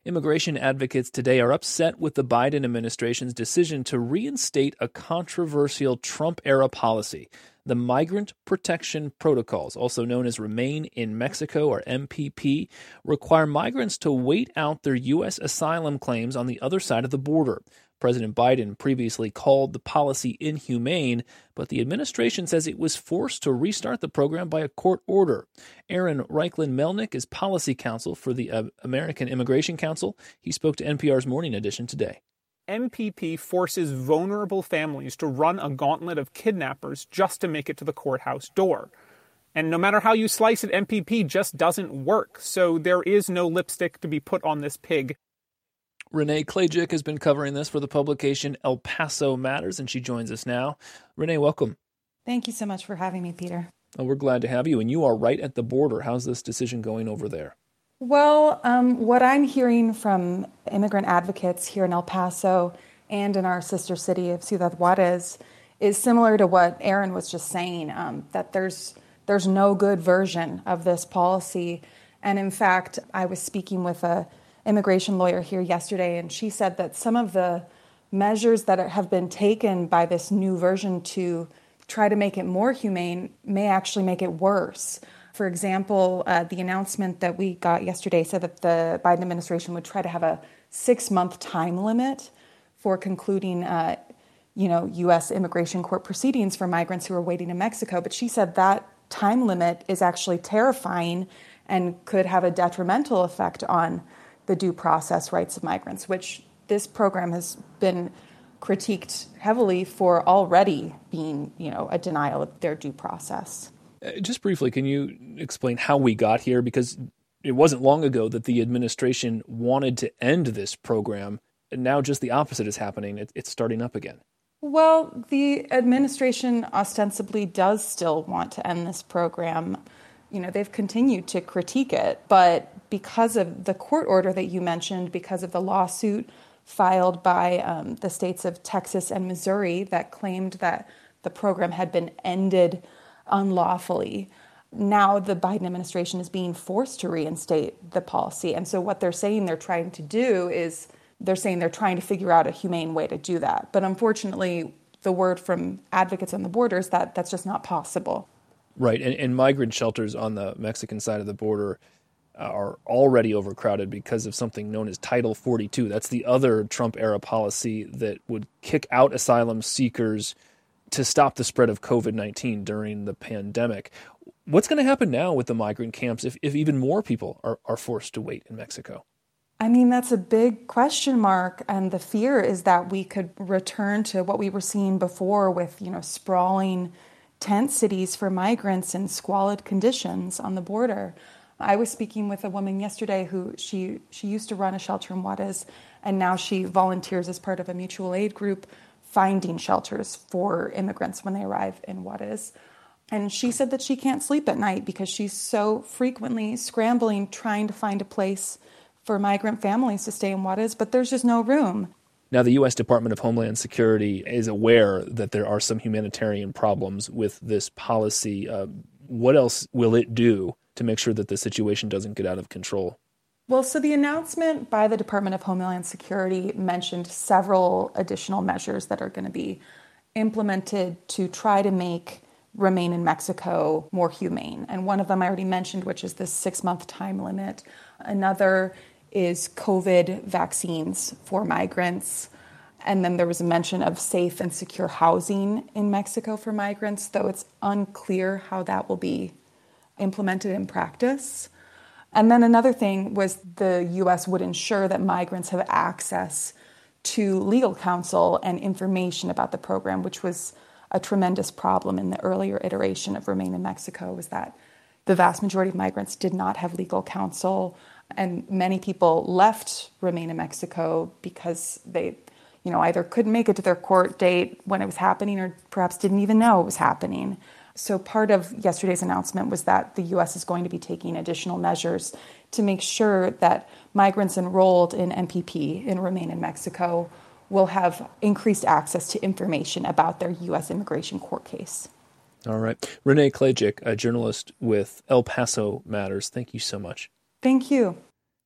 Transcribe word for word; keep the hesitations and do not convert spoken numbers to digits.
Immigration advocates today are upset with the Biden administration's decision to reinstate a controversial Trump-era policy. The Migrant Protection Protocols, also known as Remain in Mexico or M P P, require migrants to wait out their U S asylum claims on the other side of the border. President Biden previously called the policy inhumane, but the administration says it was forced to restart the program by a court order. Aaron Reichlin-Melnick is policy counsel for the uh, American Immigration Council. He spoke to N P R's Morning Edition today. M P P forces vulnerable families to run a gauntlet of kidnappers just to make it to the courthouse door. And no matter how you slice it, M P P just doesn't work. So there is no lipstick to be put on this pig. Renee Klajic has been covering this for the publication El Paso Matters, and she joins us now. Renee, welcome. Thank you so much for having me, Peter. Well, we're glad to have you, and you are right at the border. How's this decision going over there? Well, um, what I'm hearing from immigrant advocates here in El Paso and in our sister city of Ciudad Juarez is similar to what Aaron was just saying, um, that there's there's no good version of this policy. And in fact, I was speaking with a immigration lawyer here yesterday, and she said that some of the measures that have been taken by this new version to try to make it more humane may actually make it worse. For example, uh, the announcement that we got yesterday said that the Biden administration would try to have a six-month time limit for concluding, uh, you know, U S immigration court proceedings for migrants who are waiting in Mexico. But she said that time limit is actually terrifying and could have a detrimental effect on the due process rights of migrants, which this program has been critiqued heavily for already being, you know, a denial of their due process. Just briefly, can you explain how we got here? Because it wasn't long ago that the administration wanted to end this program, and now just the opposite is happening. It, it's starting up again. Well, the administration ostensibly does still want to end this program. You know, they've continued to critique it, but because of the court order that you mentioned, because of the lawsuit filed by um, the states of Texas and Missouri that claimed that the program had been ended unlawfully, now the Biden administration is being forced to reinstate the policy. And so what they're saying they're trying to do is they're saying they're trying to figure out a humane way to do that. But unfortunately, the word from advocates on the border is that that's just not possible. Right. And, and migrant shelters on the Mexican side of the border are already overcrowded because of something known as Title forty-two. That's the other Trump-era policy that would kick out asylum seekers to stop the spread of covid nineteen during the pandemic. What's going to happen now with the migrant camps if, if even more people are, are forced to wait in Mexico? I mean, that's a big question mark. And the fear is that we could return to what we were seeing before with, you know, sprawling tent cities for migrants in squalid conditions on the border. I was speaking with a woman yesterday who she she used to run a shelter in Juarez, and now she volunteers as part of a mutual aid group finding shelters for immigrants when they arrive in Juarez. And she said that she can't sleep at night because she's so frequently scrambling, trying to find a place for migrant families to stay in Juarez, but there's just no room. Now, the U S Department of Homeland Security is aware that there are some humanitarian problems with this policy. Uh, what else will it do to make sure that the situation doesn't get out of control? Well, so the announcement by the Department of Homeland Security mentioned several additional measures that are going to be implemented to try to make Remain in Mexico more humane. And one of them I already mentioned, which is this six-month time limit. Another is COVID vaccines for migrants. And then there was a mention of safe and secure housing in Mexico for migrants, though it's unclear how that will be implemented in practice. And then another thing was the U S would ensure that migrants have access to legal counsel and information about the program, which was a tremendous problem in the earlier iteration of Remain in Mexico, was that the vast majority of migrants did not have legal counsel, and many people left Remain in Mexico because they, you know, either couldn't make it to their court date when it was happening or perhaps didn't even know it was happening. So part of yesterday's announcement was that the U S is going to be taking additional measures to make sure that migrants enrolled in M P P, in Remain in Mexico, will have increased access to information about their U S immigration court case. All right. Renee Klajic, a journalist with El Paso Matters, thank you so much. Thank you.